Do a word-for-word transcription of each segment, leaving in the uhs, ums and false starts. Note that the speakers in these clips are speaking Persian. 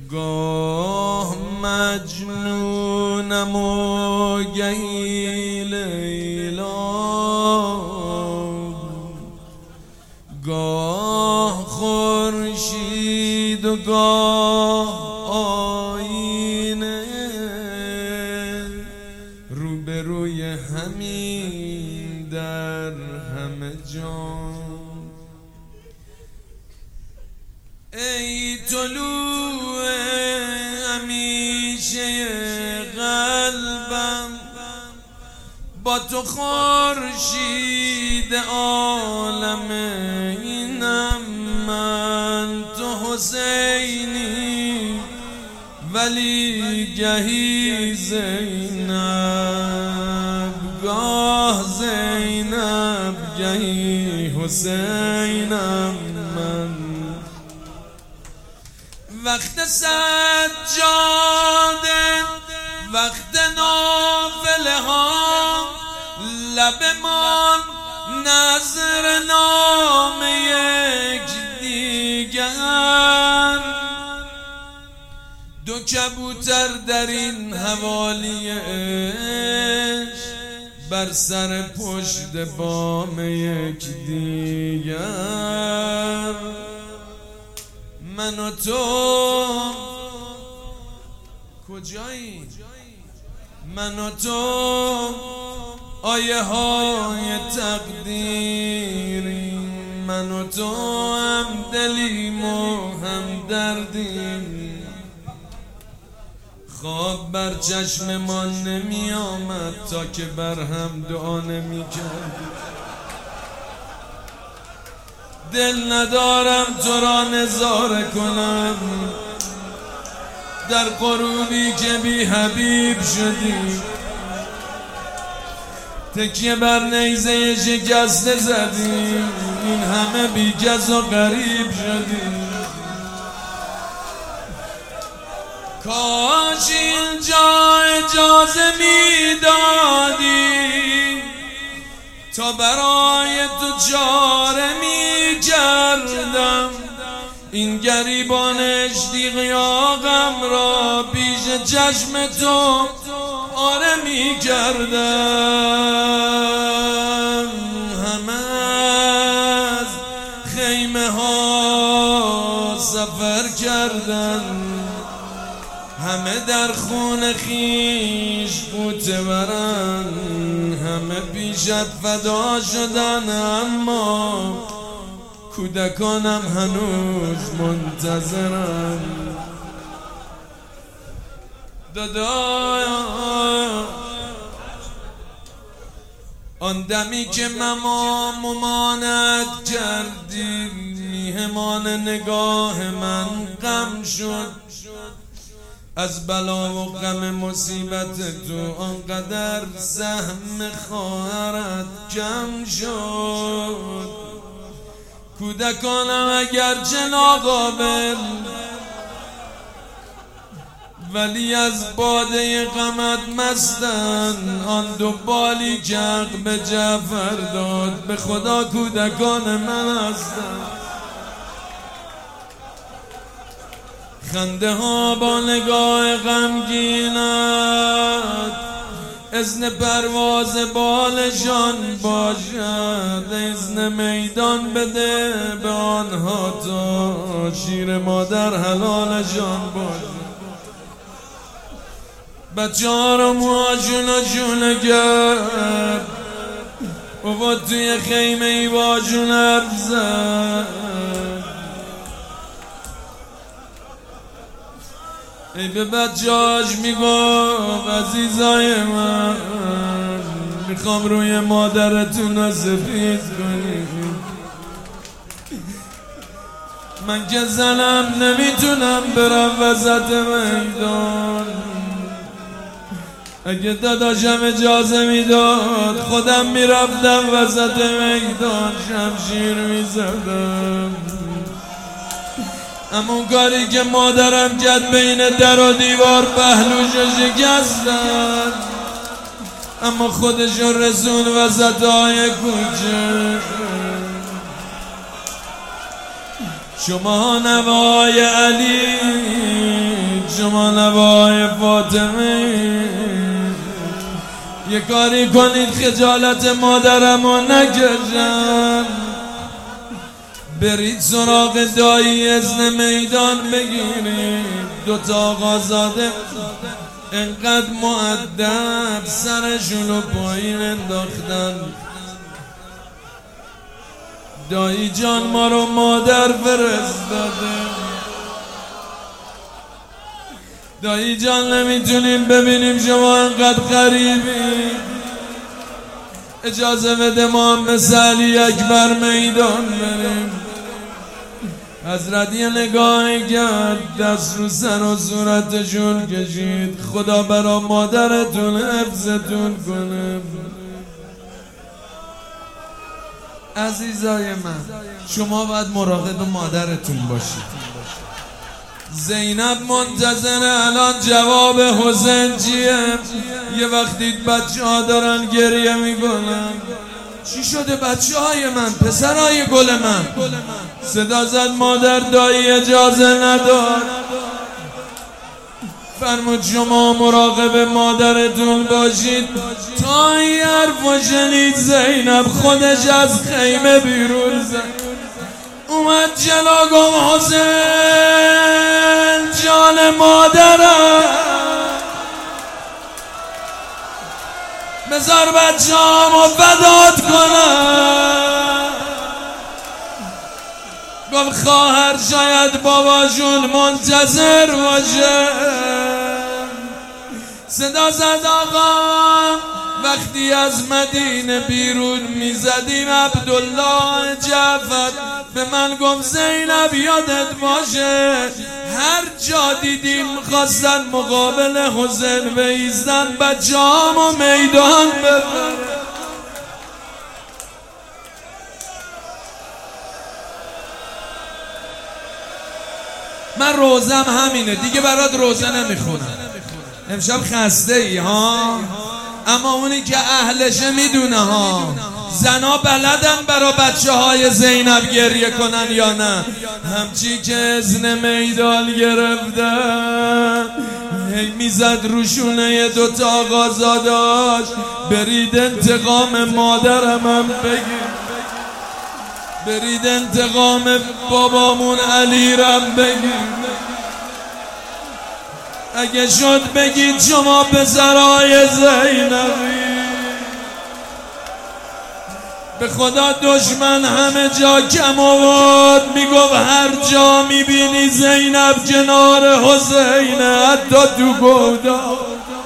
گاه مجنونم و گهی لیلا، گاه خورشید و گاه آینه، روبروی همین در همه جان. ای طلوع همیشه قلبم، با تو خورشید عالم اینم، من تو حسینی ولی گهی زینب، گاه زینب گهی حسینم من. وقت سجاده وقت نافله ها، لبمان نظر نام یک دیگر، دو کبوتر در این حوالی عشق، بر سر پشت بام یک دیگر. من و تو کجایی؟ من و تو آیه های تقدیریم، من و تو هم دلیم و هم دردیم. خواب بر چشم ما نمی آمد تا که بر هم دعا نمی کردیم. دل ندارم تو را نظاره کنم در غروبی که بی حبیب شدی، تکیه بر نیزه شکسته زدیم، این همه بی کس و غریب شدیم. کاش اینجا اجازه میدادی تا برای تو چاره می کردم، این گریبان اشتیاقم را پیش چشم تو آره می کردم. همه از خیمه ها سفر کردن، همه در خون خیش بوته برن، همه پیشت فدا شدن، اما کودکانم هنوز منتظرن. دادا آن دمی که مما ممانت کردی، میهمان نگاه من غم شد، از بلا و غم مصیبت تو آنقدر سهم خواهرت کم شد. کودکانم اگرچه ناقابل، ولی از باده غمت مستن. آن دو بالی که حق به جعفر داد، به خدا کودکان من هستن. خنده ها با نگاه غمگینت، اذن پرواز بالشان باشد، اذن میدان بده به آنها تا شیر مادر حلالشان باشد. بچه ها رو موهاشون رو شونه کرد، بابا توی خیمه ای باشون حرف زد. ای به بچه‌هاش میگفت عزیزای من، میخوام روی مادرتون رو سفید کنید. من که زنم نمیتونم برم وسط میدان، اگه داداشم اجازه میداد خودم میرفتم وسط میدان شمشیر میزدم. همون کاری که مادرم کرد بین در و دیوار پهلوشو شکستن، اما خودشو رسون وسط های کوچه. شما نوای علی شما لبای فاطمه یه کاری کنید خجالت مادرمو نکشن، برید سراغ دایی اذن میدان بگیرید. دوتا آقازاده انقدر مؤدب سرشونو پایین انداختن. دایی جان ما رو مادر فرستاده، دایی جان نمیتونیم ببینیم شما انقدر غریبی، اجازه بده ما هم مثل علی اکبر میدان بریم. حضرت یه نگاهی کرد، دست رو سر و صورتشون کشید. خدا برا مادرتون حفظتون کنه. عزیزای من شما باید مراقب مادرتون باشید. زینب منتظره الان جواب حسین چیه. یه وقتی بچه ها دارن گریه میکنن، چی شده بچه های من، پسرهای گل من؟ صدا زد مادر. دایی اجازه نداد، فرمود شما مراقب مادرتون باشید. تا این حرف شنید زینب خودش از خیمه بیرون زد، اومد جلو گفت حسین جان مادرم، بذار بچه هامو فدات کنم. گفت خواهر شاید باباشون منتظر باشه. صدا زد آقا وقتی از مدینه بیرون میزدیم عبدالله جعفر به من گفت زینب یادت باشه هر جا دیدیم خواستن مقابل حسین بایستن بچه هامو میدان ببرن. من روزم همینه دیگه، برات روزه نمیخونم. امشب خسته ای ها، اما اونی که اهلشه میدونه ها. زنا بلدن برا بچه های زینب گریه کنن یا نه؟ همچی که اذن میدان گرفتن هی میزد روشونه دوتا آقازاداش، برید انتقام مادرم هم بگیر، برید انتقام بابامون علی رم بگیر. اگه شد بگید شما پسرای زینبی. به خدا دشمن همه جا کم آورد، میگفت هر جا میبینی زینب کنار حسینه، حتی تو گودا.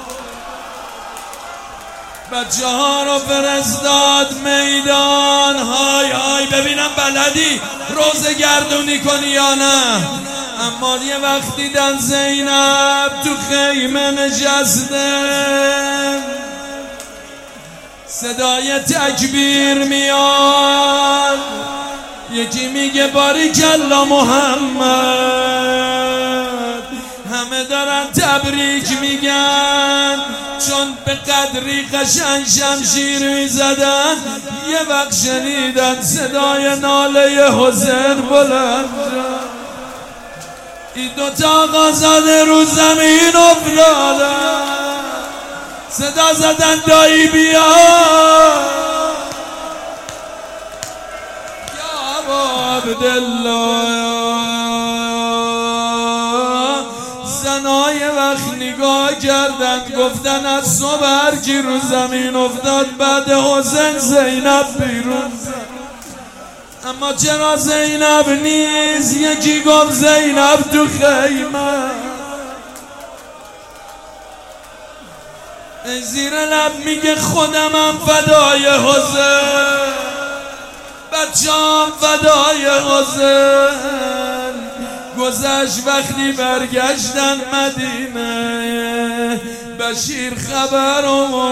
بچه ها رو فرستاد میدان. های های ببینم بلدی روزه گردونی کنی یا نه. اما یه وقت دیدن زینب تو خیمه نشسته، صدای تکبیر میاد، یکی میگه باریکالله محمد، همه دارن تبریک میگن چون به قدری قشنگ شمشیر میزدن. یه وقت شنیدن صدای ناله حسین بلند شد، این دوتا آقازاده رو زمین افتادن. صدا زدن دایی بیا یا ابا عبدالله. زنای وقت نگاه کردن گفتن از صبح هر کی رو زمین افتاد بعد حسین زینب بیرون زد. اما چرا زینب نیست؟ یکی گفت زینب تو خیمه. زیر لب میگه خودمم فدای حسین، بچه‌ام فدای حسین. گذشت وقتی برگشتن مدینه، بشیر خبر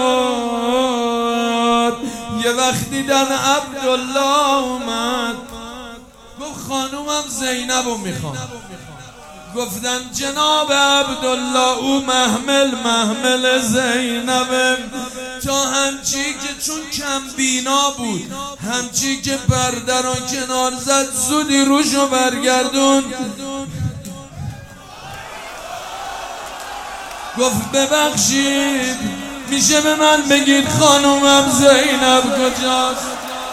آورد. یه وقت دیدن عبدالله اومد، گفت خانومم زینبو میخوام. گفتن جناب عبدالله او محمل محمل زینبه. تا همچی که چون کم بینا بود، همچی که پرده را کنار زد زودی روشو برگردون. گفت ببخشید میشه به من بگید خانومم زینب کجاست؟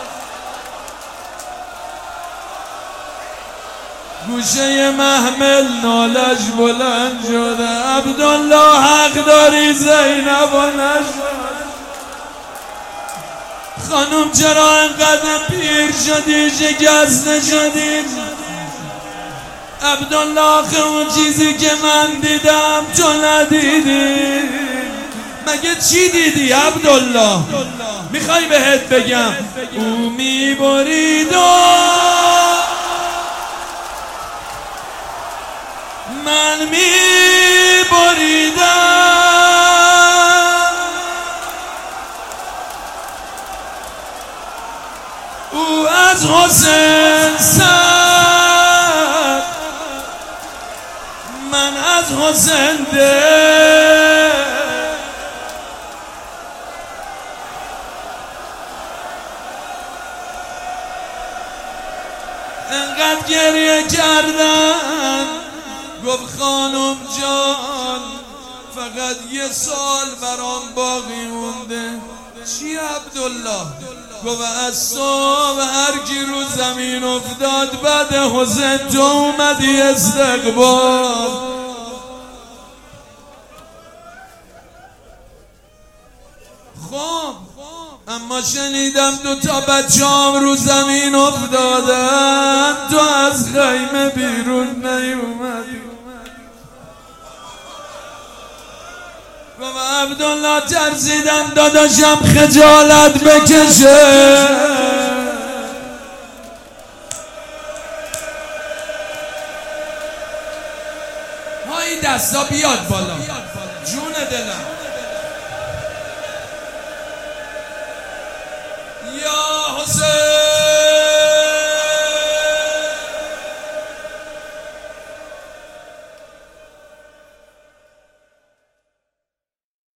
گوشه محمل نالش بلند شده عبدالله حق داری زینب و نشد. خانوم چرا انقدر پیر شدی شکسته شدی؟ عبدالله آخه اون چیزی که من دیدم تو ندیدی. مگه چی دیدی عبدالله؟ میخوای بهت بگم او میبرید و من میبریدم. او از حسین سر من از حسین ده. انقدر گریه کردن گفت خانم جان فقط یه سال برام باقی مونده. چی عبدالله؟ گفت از صبح هر کی رو زمین افتاد بعد حسین تو اومدی استقبال. خب اما شنیدم دو تا بچه‌ام رو زمین افتادن تو از خیمه بیرون نیومدی. و عبدالله ترسیدم داداشم خجالت بکشه. ها این دستا بیاد بالا جون دلم. یا حسین